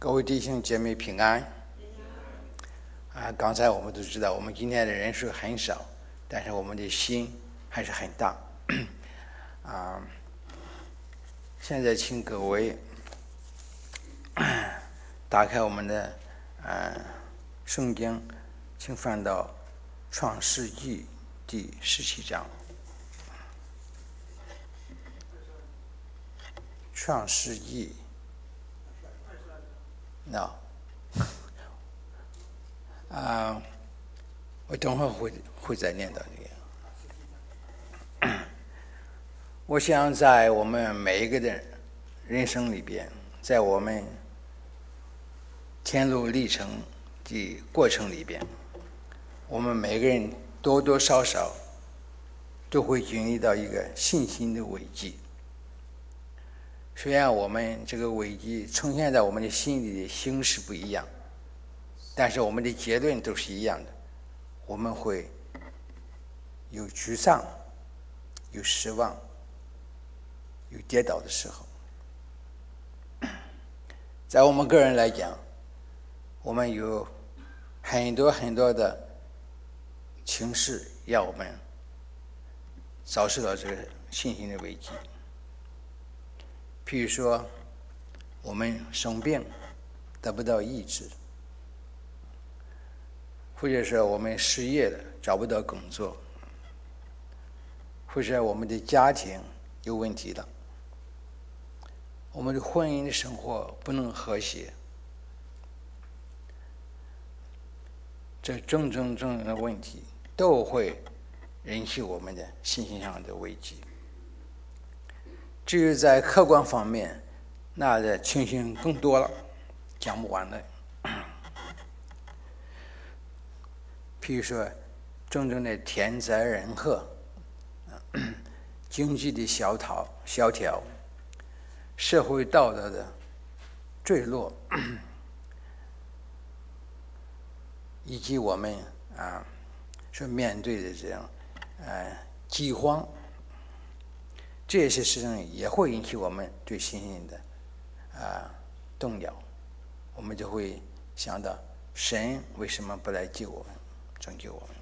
各位弟兄姐妹平安。刚才我们都知道，我们今天的人数很少，但是我们的心还是很大。现在请各位打开我们的圣经，请翻到创世纪第17章。创世纪我等会儿会再念到这个。我想在我们每一个的人生里边，在我们天路历程的过程里边，我们每个人多多少少都会经历到一个信心的危机。虽然我们这个危机呈现在我们的心里的形式不一样，但是我们的结论都是一样的。我们会有沮丧，有失望，有跌倒的时候。在我们个人来讲，我们有很多很多的情势让我们遭受到这个信心的危机。譬如说，我们生病得不到医治，或者说我们失业了找不到工作，或者我们的家庭有问题了，我们的婚姻的生活不能和谐，这种种的问题都会引起我们的信心上的危机。至于在客观方面，那的情形更多了，讲不完的。譬如说，种种的天灾人祸，经济的萧条，社会道德的坠落，以及我们所面对的这种饥荒，这些事情也会引起我们对信心的动摇。我们就会想到，神为什么不来救我们，拯救我们？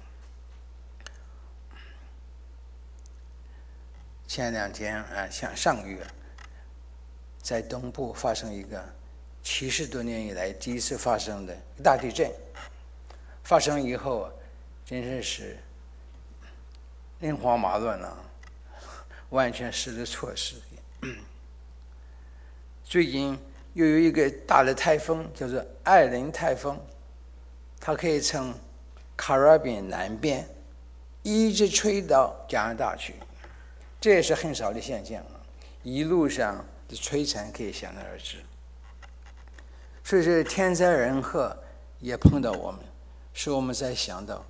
前两天像上个月，在东部发生一个70多年以来第一次发生的大地震。发生以后，真是人慌马乱了，完全失了措施。最近又有一个大的台风，叫做艾伦台风，它可以从卡拉宾南边一直吹到加拿大去，这也是很少的现象。一路上的摧残可以想而知。所以这天灾人祸也碰到我们，使我们在想到，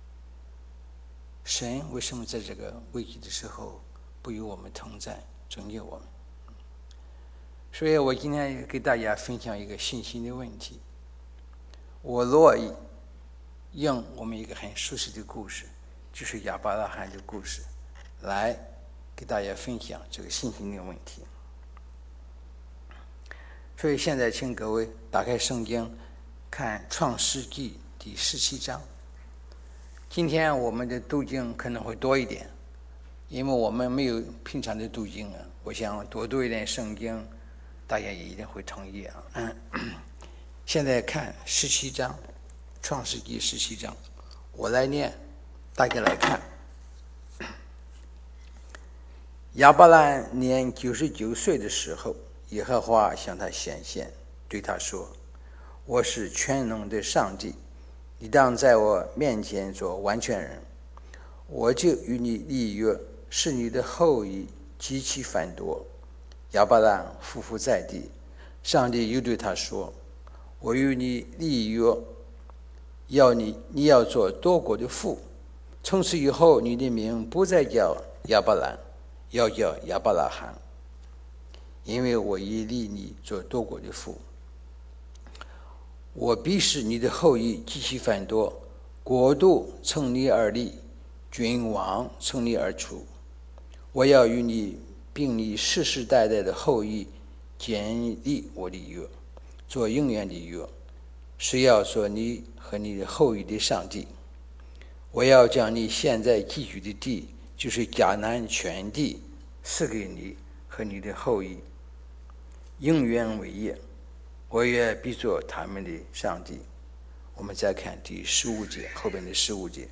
神为什么在这个危机的时候不与我们同在，拯救我们？所以我今天给大家分享一个信心的问题。我乐意用我们一个很熟悉的故事，就是亚伯拉罕的故事，来给大家分享这个信心的问题。所以现在请各位打开圣经，看创世纪第17章。今天我们的读经可能会多一点，因为我们没有平常的读经我想多读一点圣经，大家也一定会同意现在看17章，创世纪17章，我来念，大家来看。亚伯兰年99岁的时候，耶和华向他显现，对他说：“我是全能的上帝，你当在我面前做完全人，我就与你立约，使你的后裔极其繁多。”亚伯兰匍匐在地，上帝又对他说：“我与你立约，你要做多国的父，从此以后你的名不再叫亚伯兰，要叫亚伯拉罕，因为我已立你做多国的父。我必使你的后裔极其繁多，国度从你而立，君王从你而出。我要与你并你世世代代的后裔建立我的约， 做永远的约，是要做你和你的后裔的上帝。我要将你现在寄居的地，就是迦南全地，赐给你和你的后裔，永远为业。我也必做他们的上帝。我们再看第15节，后边的15节。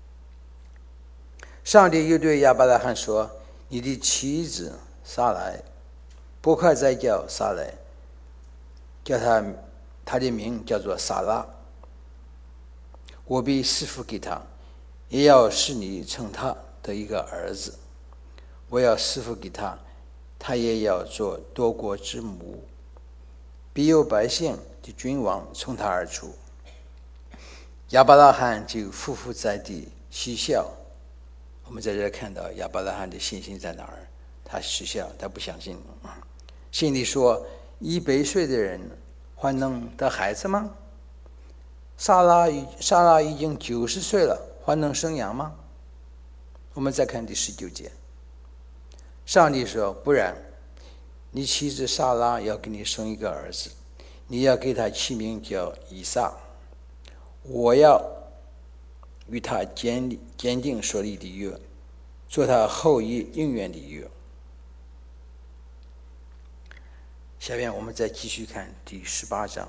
上帝又对亚伯拉罕说：你的妻子撒来，不可再叫撒来，叫他的名叫做撒拉。我必赐福给他，也要使你称他的一个儿子。我要赐福给他，他也要做多国之母，必有百姓的君王从他而出。亚伯拉罕就匍匐在地嬉笑。我们在这看到亚伯拉罕的信心在哪儿？他嬉笑，他不相信，心里说：100岁的人还能得孩子吗？撒拉已经90岁了，还能生养吗？我们再看第19节。上帝说：不然，你妻子撒拉要给你生一个儿子，你要给他起名叫以撒。我要与他坚定所立的约，做他后裔永远的约。下面我们再继续看第18章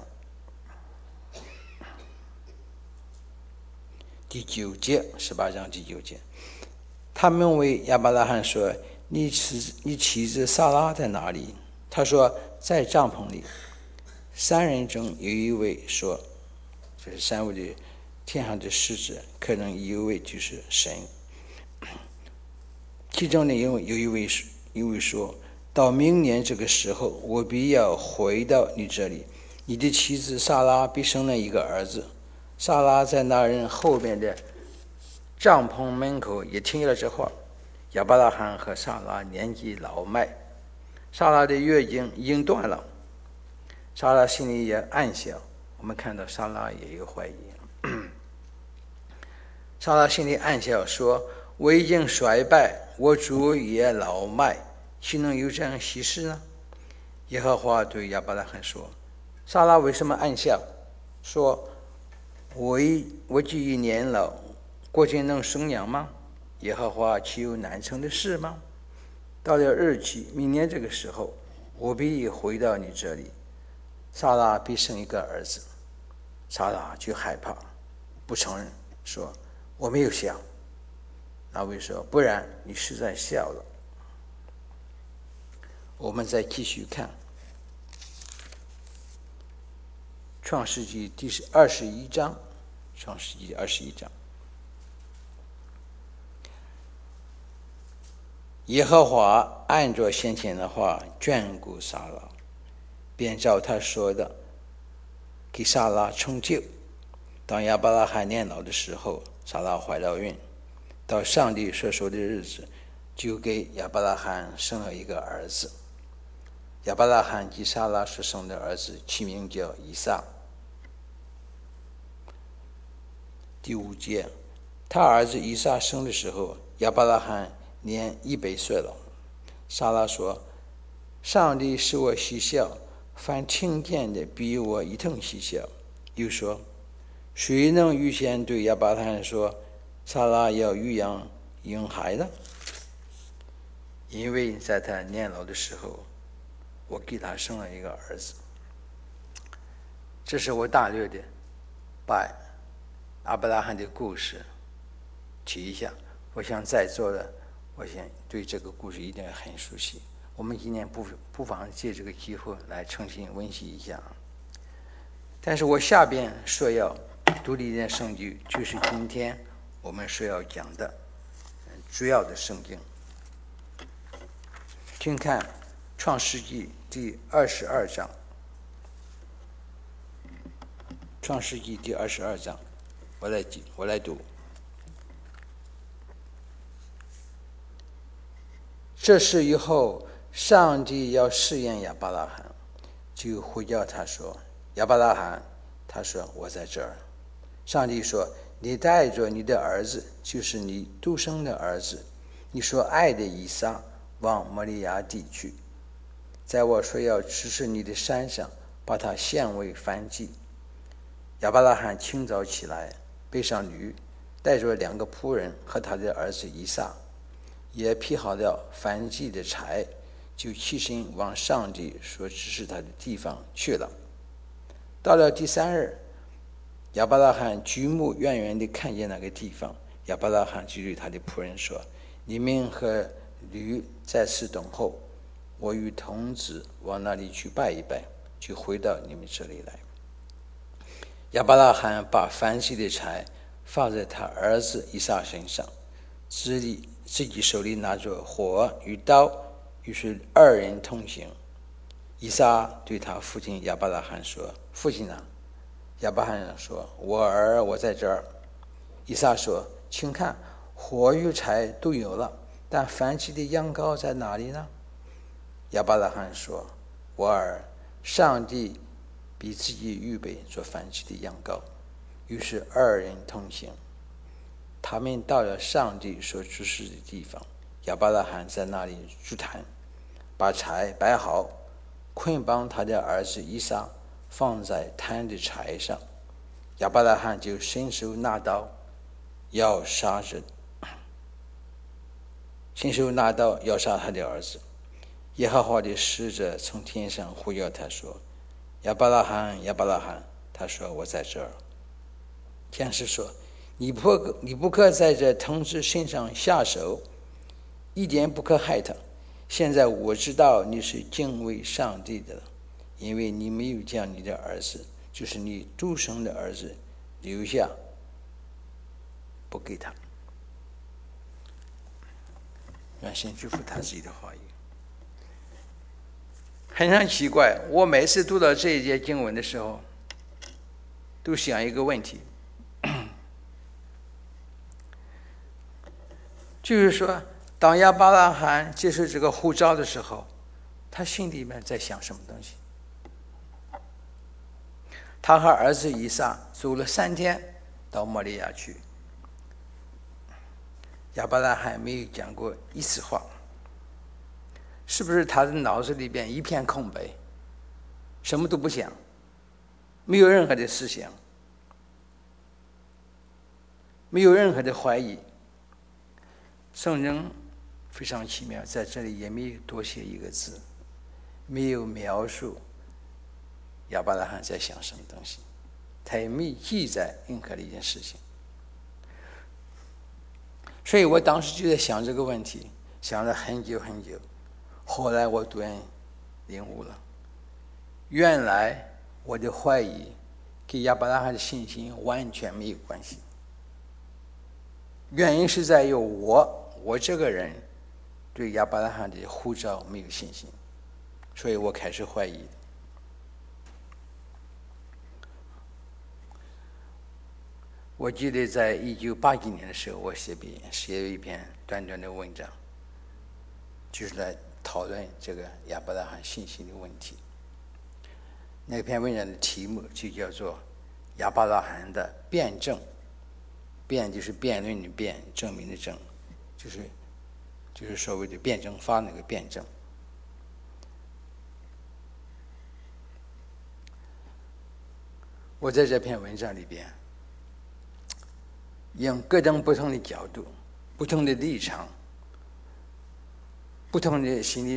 第9节，18章第9节。他们为亚伯拉罕说：你妻子撒拉在哪里？他说：在帐篷里。3人中有一位说，这是3位的天上的使者，可能有一位就是神。其中呢有一位说，到明年这个时候，我必要回到你这里，你的妻子撒拉必生了一个儿子。撒拉在那人后边的帐篷门口也听见了这话。亚伯拉罕和撒拉年纪老迈，撒拉的月经已经断了，撒拉心里也暗笑。我们看到撒拉也有怀疑。撒拉心里暗笑说：我已经衰败，我主也老迈，岂能有这样喜事呢？耶和华对亚伯拉罕说：撒拉为什么暗笑？说我既已年老，过今能生养吗？耶和华岂有难成的事吗？到了日期，明年这个时候，我必回到你这里，撒拉必生一个儿子。撒拉就害怕，不承认，说我没有笑。那位说：不然你实在笑了。我们再继续看创世纪第21章。创世纪21章。耶和华按着先前的话眷顾撒拉，便照他说的给撒拉成就。当亚伯拉罕年老的时候，撒拉怀了孕，到上帝所说的日子，就给亚伯拉罕生了一个儿子。亚伯拉罕给撒拉所生的儿子起名叫以撒。第5节，他儿子以撒生的时候，亚伯拉罕年100岁了。撒拉说：上帝使我嬉笑，凡听见的比我一同嬉笑。又说：谁能预先对亚伯拉罕说，撒拉要育养婴孩呢？因为在他年老的时候，我给他生了一个儿子。这是我大略的把亚伯拉罕的故事提一下。我想在座的，我想对这个故事一定很熟悉。我们今天不妨借这个机会来重新温习一下。但是我下边所要读的一件圣经，就是今天我们所要讲的主要的圣经。请看创世纪第22章。创世纪第22章，我来读。这事以后，上帝要试验亚伯拉罕，就呼叫他说：亚伯拉罕。他说：我在这儿。上帝说：你带着你的儿子，就是你独生的儿子，你所爱的以撒，往摩利亚地去，在我说要指示你的山上把他献为燔祭。亚伯拉罕清早起来，背上驴，带着2个仆人和他的儿子以撒，也劈好了燔祭的柴，就起身往上帝所指示他的地方去了。到了第3日，亚伯拉罕举目远远地看见那个地方，亚伯拉罕就对他的仆人说：“你们和驴在此等候，我与童子往那里去拜一拜，就回到你们这里来。”亚伯拉罕把燔祭的柴放在他儿子以撒身上，自己手里拿着火与刀，于是2人同行。以撒对他父亲亚伯拉罕说：“父亲啊！”亚伯拉罕说：“我儿，我在这儿。”以撒说：“请看，火与柴都有了，但燔祭的羊羔在哪里呢？”亚伯拉罕说：“我儿，上帝比自己预备做燔祭的羊羔。”于是2人同行。他们到了上帝所指示的地方，亚伯拉罕在那里筑坛，把柴摆好，捆绑他的儿子以撒，放在坛的柴上。亚伯拉罕就伸手拿刀，要杀他的儿子。耶和华的使者从天上呼叫他说：“亚伯拉罕，亚伯拉罕！”他说：“我在这儿。”天使说：“你不可在这童子身上下手，一点不可害他。现在我知道你是敬畏上帝的了，因为你没有将你的儿子，就是你独生的儿子，留下不给他。”愿神祝福他自己的话语。很奇怪，我每次读到这一节经文的时候，都想一个问题，就是说，当亚伯拉罕接受这个呼召的时候，他心里面在想什么东西？他和儿子以撒走了3天到摩利亚去，亚伯拉罕没有讲过一次话，是不是他的脑子里边一片空白，什么都不想，没有任何的思想，没有任何的怀疑？圣经非常奇妙，在这里也没有多写一个字，没有描述亚伯拉罕在想什么东西，他也没记载任何的一件事情。所以我当时就在想这个问题，想了很久很久。后来我突然领悟了，原来我的怀疑跟亚伯拉罕的信心完全没有关系。原因是在于我这个人对亚伯拉罕的呼召没有信心，所以我开始怀疑。我记得在1980年的时候，我写了一篇短短的文章，就是来讨论这个亚伯拉罕信心的问题。那篇文章的题目就叫做《亚伯拉罕的辩证》，辩就是辩论的辩，证明的证，就是所谓的辩证法那个辩证。我在这篇文章里边，用各种不同的角度、不同的立场、不同的心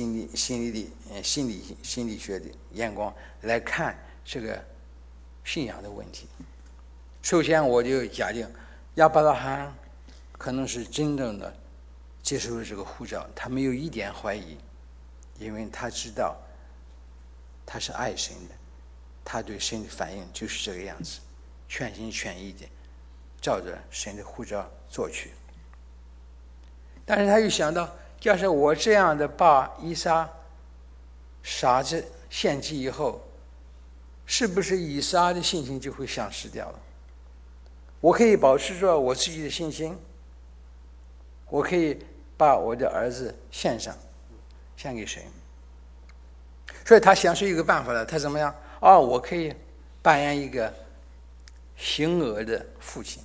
理学的眼光来看这个信仰的问题。首先，我就假定亚伯拉罕可能是真正的接受了这个呼召，他没有一点怀疑，因为他知道他是爱神的，他对神的反应就是这个样子，全心全意的照着神的呼召做去。但是他又想到，假设我这样的把以撒杀子献祭以后，是不是以撒的信心就会丧失掉了？我可以保持着我自己的信心，我可以把我的儿子献给神。所以他想出一个办法了，他怎么样？我可以扮演一个行恶的父亲，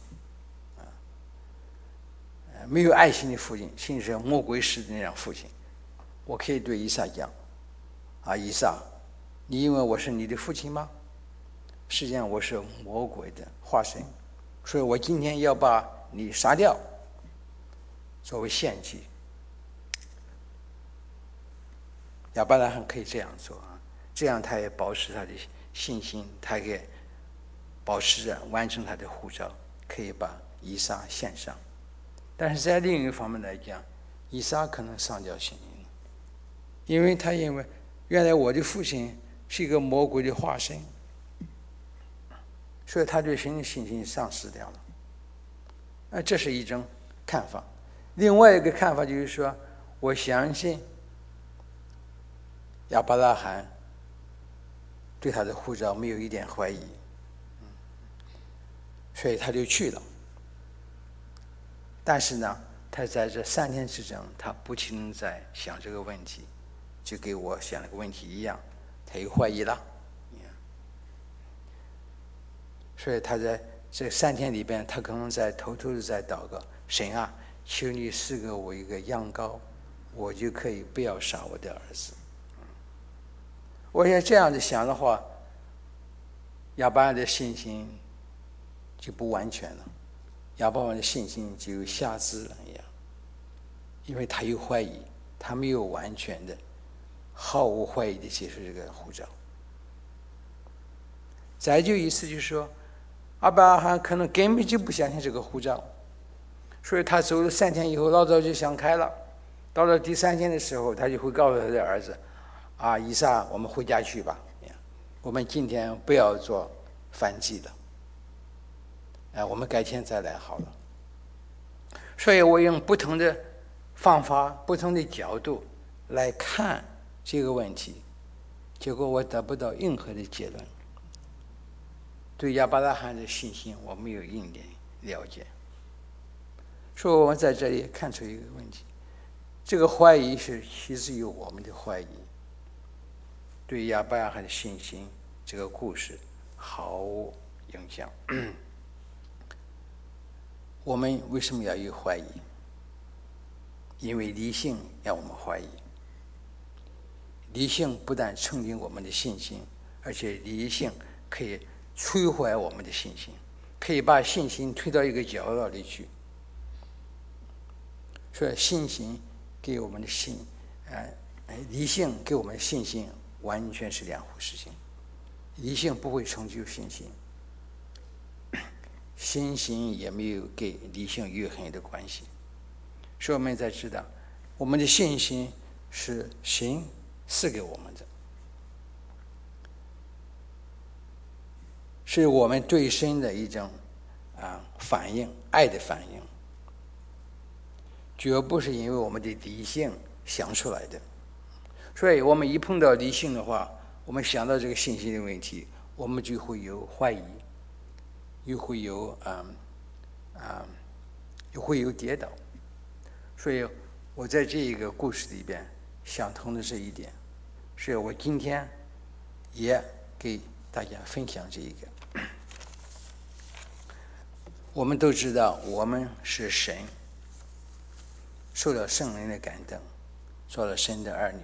没有爱心的父亲，甚至是魔鬼式的那样父亲。我可以对以撒讲，以撒， 你以为我是你的父亲吗？实际上我是魔鬼的化身，所以我今天要把你杀掉，作为献祭。亚伯拉罕可以这样做啊，这样他也保持他的信心，他也保持着完成他的呼召，可以把以撒献上。但是在另一方面来讲，以撒可能丧掉信心，因为他认为原来我的父亲是一个魔鬼的化身，所以他对神的信心丧失掉了。这是一种看法。另外一个看法就是说，我相信亚伯拉罕对他的呼召没有一点怀疑，所以他就去了。但是呢，他在这3天之中，他不停在想这个问题，就跟我想那个问题一样，他又怀疑了。所以他在这3天里边，他可能在偷偷的在祷告：神啊，求你赐给我一个羊羔，我就可以不要杀我的儿子。我想这样子想的话，亚伯拉罕的信心就不完全了，亚伯拉罕的信心就有瑕疵了一样，因为他有怀疑，他没有完全的、毫无怀疑的接受这个呼召。再就意思就是说，亚伯拉罕可能根本就不相信这个呼召，所以他走了3天以后，老早就想开了。到了第3天的时候，他就会告诉他的儿子：“啊，以撒，我们回家去吧，我们今天不要做燔祭了，我们改天再来好了。”所以我用不同的方法、不同的角度来看这个问题，结果我得不到任何的结论。对亚伯拉罕的信心，我没有一点了解。所以我们在这里看出一个问题：这个怀疑是其实有我们的怀疑，对亚伯拉罕的信心这个故事毫无影响。我们为什么要有怀疑？因为理性让我们怀疑。理性不但承定我们的信心，而且理性可以摧毁我们的信心，可以把信心推到一个角落里去。所以信心给我们的理性给我们的信心完全是两回事情。理性不会成就信心，信心也没有跟理性有很的关系。所以我们才知道，我们的信心是神赐给我们的，是我们对神的一种反应，爱的反应，绝不是因为我们的理性想出来的。所以我们一碰到理性的话，我们想到这个信心的问题，我们就会有怀疑，又会有跌倒。所以我在这一个故事里边想通的这一点，所以我今天也给大家分享这一个。我们都知道，我们是神受了圣灵的感动，做了神的儿女。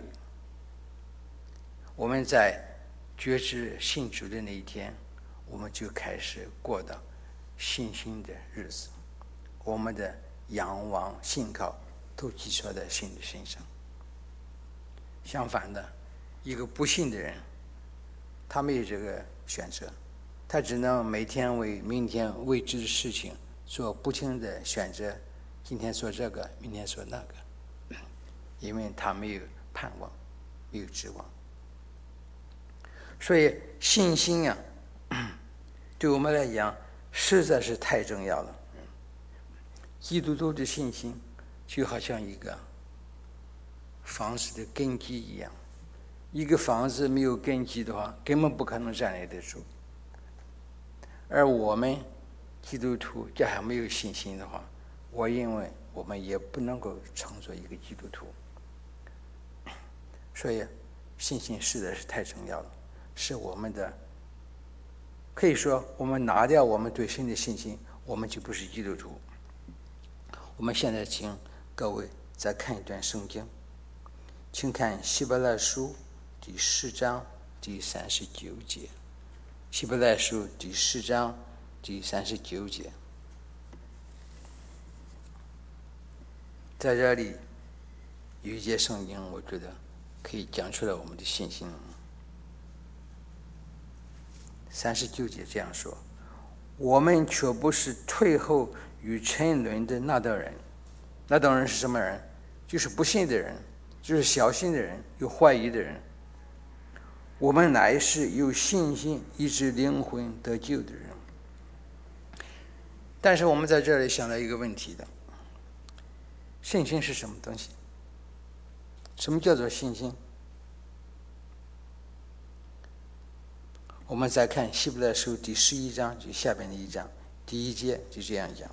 我们在觉知信主的那一天，我们就开始过到信心的日子，我们的仰望信靠都寄托在神的身上。相反的，一个不信的人，他没有这个选择，他只能每天为明天未知的事情做不停的选择，今天做这个，明天做那个，因为他没有盼望，没有指望。所以信心对我们来讲实在是太重要了。基督徒的信心就好像一个房子的根基一样，一个房子没有根基的话，根本不可能站立得住。而我们基督徒加上没有信心的话，我认为我们也不能够称作一个基督徒。所以信心实在是太重要了，是我们的，可以说我们拿掉我们对神的信心，我们就不是基督徒。我们现在请各位再看一段圣经，请看希伯来书第10章第39节，希伯来书第10章第39节。在这里有一节圣经，我觉得可以讲出来我们的信心。39节这样说：我们却不是退后与沉沦的那等人。那等人是什么人？就是不信的人，就是小心的人，有怀疑的人。我们乃是有信心以致灵魂得救的人。但是我们在这里想到一个问题的，信心是什么东西？什么叫做信心？我们再看希伯来书第11章，就下边的一章第1节就这样讲：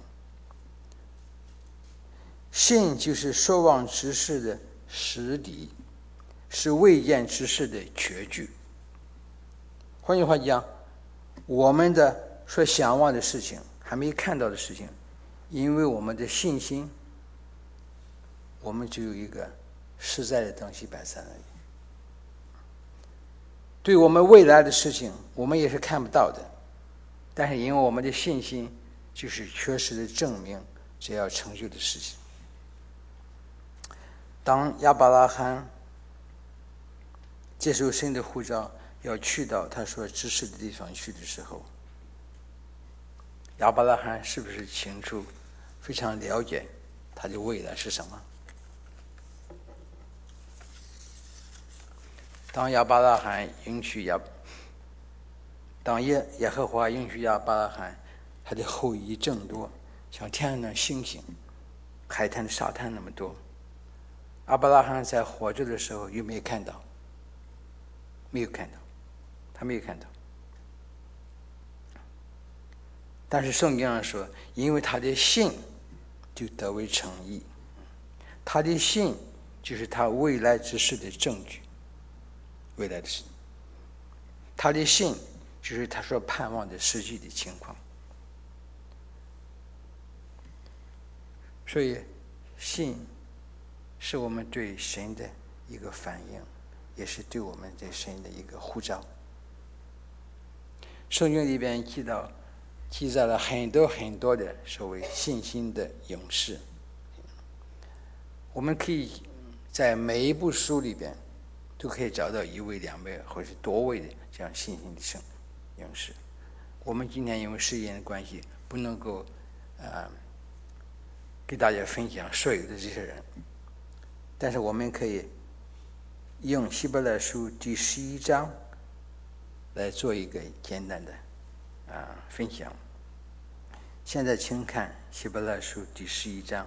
信就是所望之事的实底，是未见之事的确据。换句话讲，我们的所向往的事情，还没看到的事情，因为我们的信心，我们就有一个实在的东西摆在那里。对我们未来的事情，我们也是看不到的，但是因为我们的信心，就是确实的证明这要成就的事情。当亚伯拉罕接受神的呼召，要去到他所指示的地方去的时候，亚伯拉罕是不是清楚、非常了解他的未来是什么？当耶和华允许亚伯拉罕他的后裔众多，像天上的星星、海滩的沙滩那么多，亚伯拉罕在活着的时候有没有看到？没有看到，他没有看到。但是圣经上说，因为他的信就得为诚意，他的信就是他未来之事的证据。未来的事，他的信就是他所盼望的实际的情况。所以信是我们对神的一个反应，也是对我们对神的一个呼召。圣经里边记载了很多很多的所谓信心的勇士，我们可以在每一部书里边都可以找到1位、2位或者多位的这样信心的勇士。我们今天因为时间的关系，不能够给大家分享所有的这些人，但是我们可以用希伯来书第11章来做一个简单的分享。现在请看希伯来书第11章，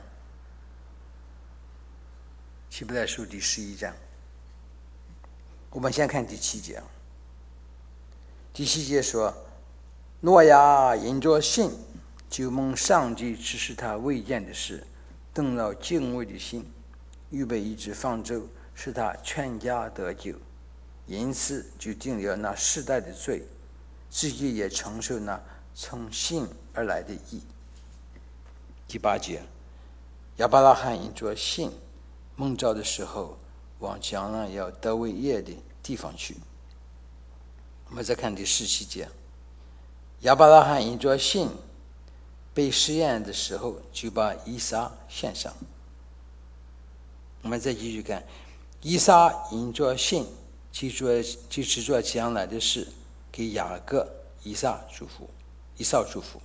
希伯来书第11章。我们先看第7节。第7节说，挪亚因着信，就蒙上帝指示他未见的事，动了敬畏的心，预备一只方舟，使他全家得救，因此就定了那世代的罪，自己也承受那从信而来的义。第8节，亚伯拉罕因着信蒙召的时候，往将来要得为业的地方去。我们再看第17节，亚伯拉罕因着信被试验的时候，就把以撒献上。我们再继续看，以撒因着信就指着将来的事，给雅各、以扫祝福。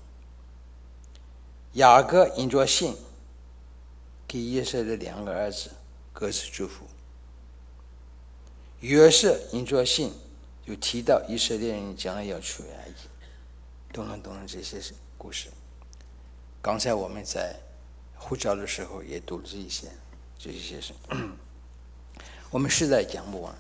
雅各因着信给以色列2个儿子各自祝福。约瑟因着信就提到以色列人将来要出埃及，等等这些故事。刚才我们在呼召的时候也读了这些事，我们实在讲不完。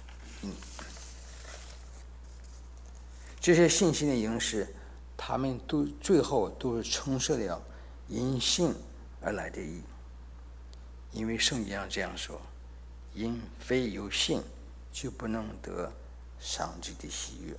这些信心的勇士，他们都最后都是承受了因信而来的义，因为圣经上这样说：因非有信，就不能得上帝的喜悦。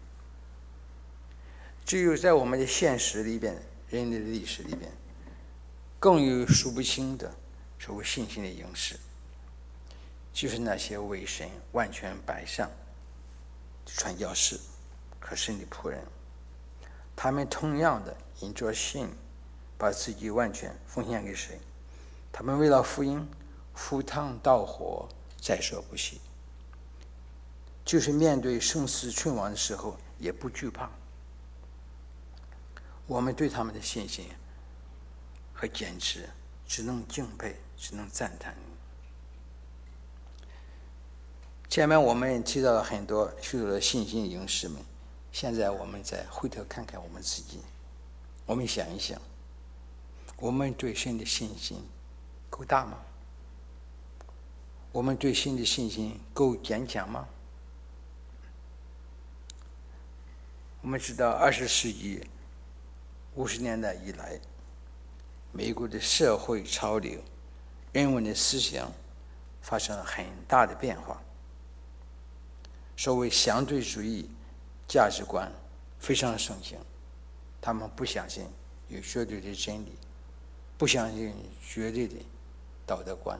只有在我们的现实里边，人类的历史里边，更有数不清的所谓信心的勇士，就是那些为神完全摆上， 传教士和神的仆人。他们同样的因着信，把自己完全奉献给神。他们为了福音赴汤蹈火，在所不惜。就是面对生死存亡的时候，也不惧怕。我们对他们的信心和坚持，只能敬佩，只能赞叹。前面我们提到了许多的信心勇士们，现在我们再回头看看我们自己，我们想一想，我们对神的信心够大吗？我们对神的信心够坚强吗？我们知道20世纪50年代以来，美国的社会潮流、人文的思想发生了很大的变化。所谓相对主义价值观非常盛行，他们不相信有绝对的真理，不相信绝对的道德观，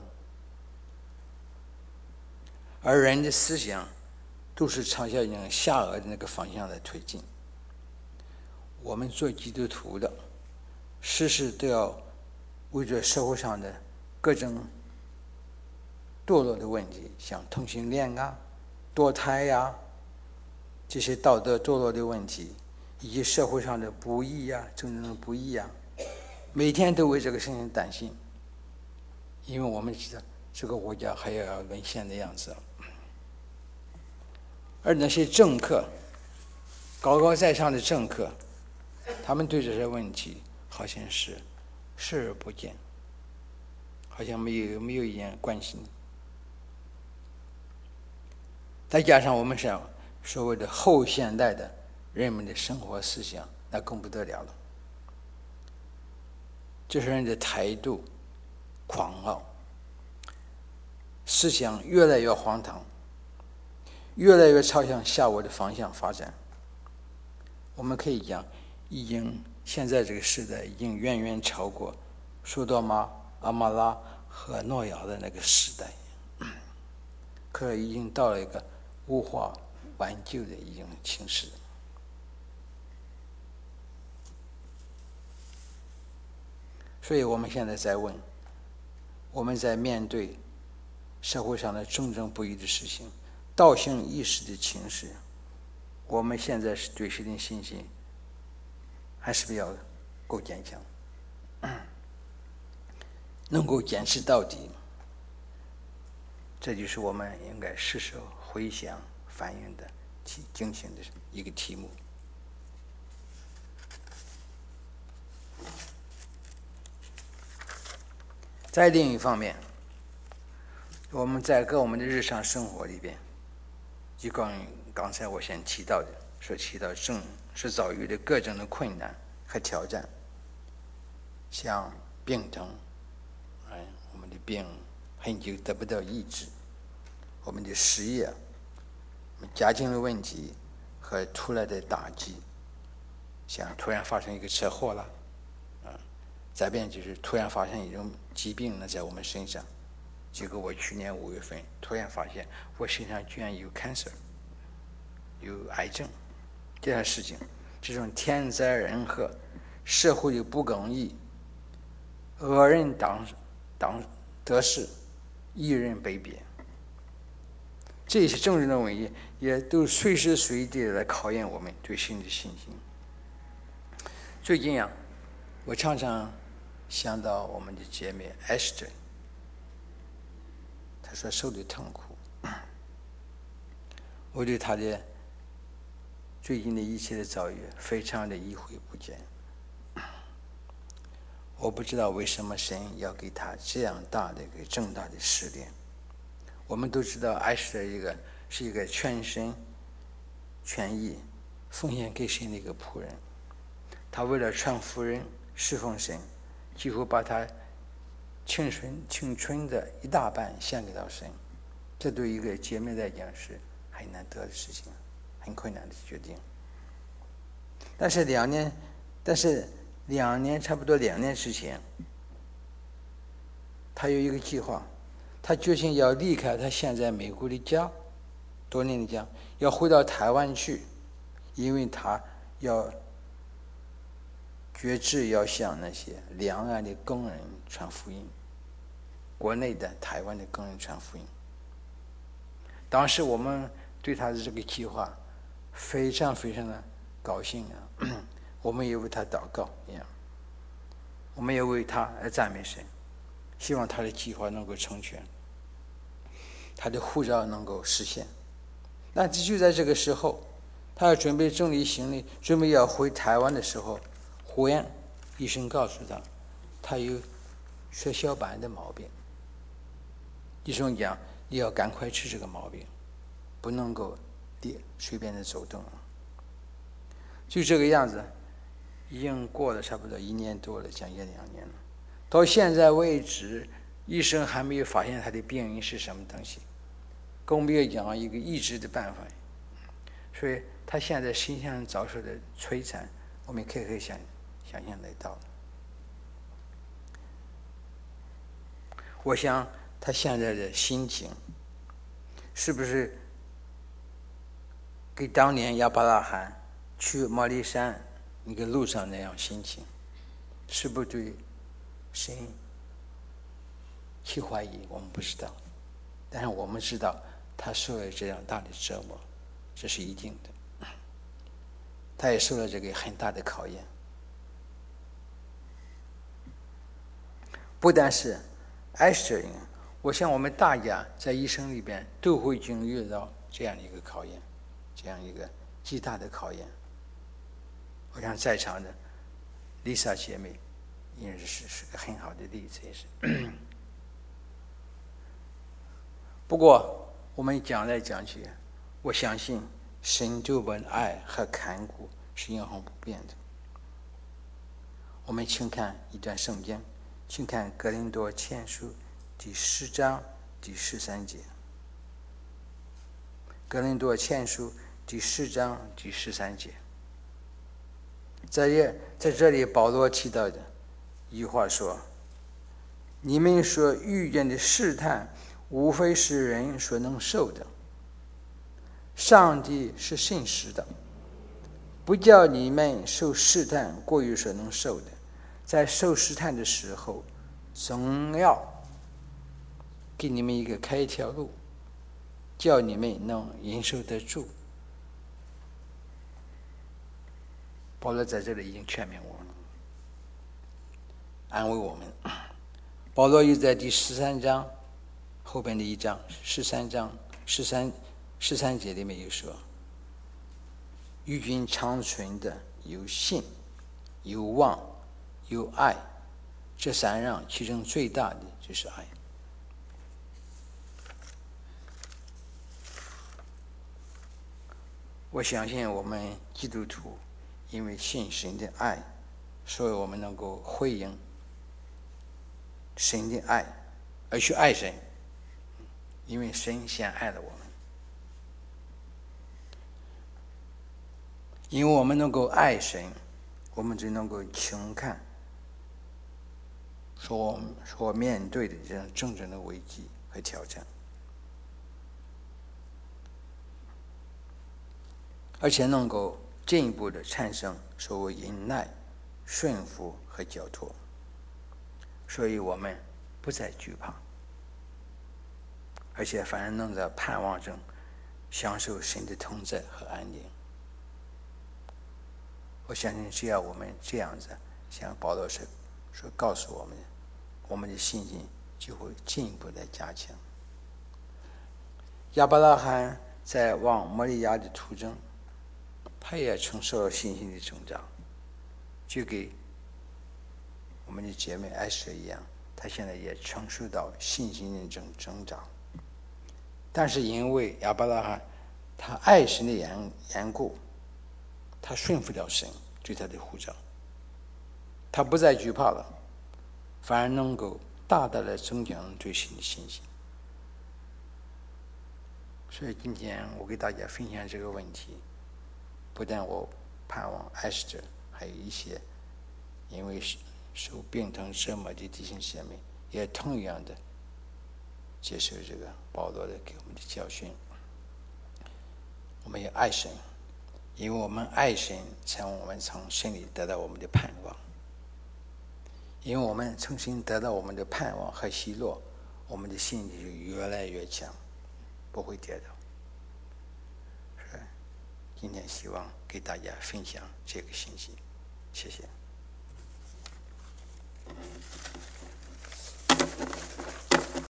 而人的思想都是朝向下颚的那个方向来推进。我们做基督徒的，时时都要为着社会上的各种堕落的问题，像同性恋啊、堕胎呀，这些道德堕落的问题，以及社会上的不义啊、政治的不义啊，每天都为这个事情担心，因为我们知道这个国家还要沦陷的样子。而那些政客，高高在上的政客，他们对这些问题好像是视而不见，好像没有一点关心。再加上我们像所谓的后现代的人们的生活思想，那更不得了了。这些人的态度狂傲，思想越来越荒唐，越来越朝向下颚的方向发展。我们可以讲，现在这个时代已经远远超过索多玛、阿玛拉和诺亚的那个时代，可已经到了一个无法挽救的一种情势。所以我们现在在问，我们在面对社会上的种种不义的事情、倒行逆施的情势，我们现在是对谁的信心还是比较够坚强，能够坚持到底。这就是我们应该时时回想反映的进行的一个题目。在另一方面，我们在我们的日常生活里边，就刚才我先提到的，所遭遇的各种的困难和挑战，像病症，我们的病很久得不到医治，我们的失业，我们家庭的问题和突然的打击，像突然发生一个车祸了，再变就是突然发生一种疾病呢在我们身上，结果我去年5月份突然发现我身上居然有 cancer， 有癌症，这样事情，这种天灾人祸、社会的不公义、恶人得势、义人被贬，这些政治的问题也都随时随地来考验我们对神的信心。最近我常常想到我们的姐妹 Esther， 她说受的痛苦，我对她的最近的一切的遭遇非常的意会不见。我不知道为什么神要给她这样大的一个重大的试炼。我们都知道Esther是一个全身全意奉献给神的一个仆人，他为了传福音侍奉神，几乎把他青春的一大半献给到神，这对一个姐妹来讲是很难得的事情，很困难的决定。但是差不多2年之前，他有一个计划，他决心要离开他现在美国的家，多年的家， 要回到台湾去，因为他要决志要向那些两岸的工人传福音，国内的台湾的工人传福音。当时我们对他的这个计划非常非常的高兴啊，我们也为他祷告一样，我们也为他而赞美神，希望他的计划能够成全，他的护照能够实现。但就在这个时候，他要准备整理行李，准备要回台湾的时候，忽然医生告诉他，他有血小板的毛病。医生讲，你要赶快治这个毛病，不能够随便的走动。就这个样子，已经过了差不多1年多了，将近2年了。到现在为止，医生还没有发现他的病因是什么东西，更没有讲一个医治的办法。所以他现在身上遭受的摧残，我们可以想象得到。我想他现在的心情，是不是跟当年亚伯拉罕去摩利山那个路上那样心情？是不是对神起怀疑？我们不知道，但是我们知道他受了这样大的折磨，这是一定的。他也受了这个很大的考验，不但是艾斯特，我想我们大家在一生里边都会经历到这样的一个考验，这样一个极大的考验。我想在场的丽莎姐妹也是个很好的例子，也是。不过我们讲来讲去，我相信神对我们的爱和看顾是永恒不变的。我们请看一段圣经，请看哥林多前书第10章第13节。哥林多前书第10章第13节，在这里保罗提到的一句话说：你们所遇见的试探，无非是人所能受的，上帝是信实的，不叫你们受试探过于所能受的，在受试探的时候，总要给你们一个开一条路，叫你们能忍受得住。保罗在这里已经劝勉我们，安慰我们。保罗又在第13章后边的一章13章13节里面又说：与君长存的有信、有望、有爱，这3样其中最大的就是爱。我相信我们基督徒因为信神的爱，所以我们能够回应神的爱而去爱神，因为神先爱了我们。因为我们能够爱神，我们就能够轻看所面对的这种真正的危机和挑战，而且能够进一步的产生所谓忍耐、顺服和交托。所以我们不再惧怕，而且反而能在盼望中享受神的同在和安宁。我相信只要我们这样子，像保罗所告诉我们的，我们的信心就会进一步的加强。亚伯拉罕在往摩利亚的途中，他也承受了信心的成长，就给我们的姐妹艾舍一样，他现在也承受到信心的增长。但是因为亚伯拉罕他爱神的缘故，他顺服了神对他的呼召，他不再惧怕了，反而能够大大的增强对神的信心。所以今天我给大家分享这个问题，不但我盼望艾斯特还有一些因为受病痛折磨的弟兄姐妹，也同样的接受这个保罗的给我们的教训。 我们要爱神，因为我们爱神，才我们从神里得到我们的盼望。因为我们重新得到我们的盼望和喜乐，我们的心就越来越强，不会跌倒。今天希望给大家分享这个信息，谢谢。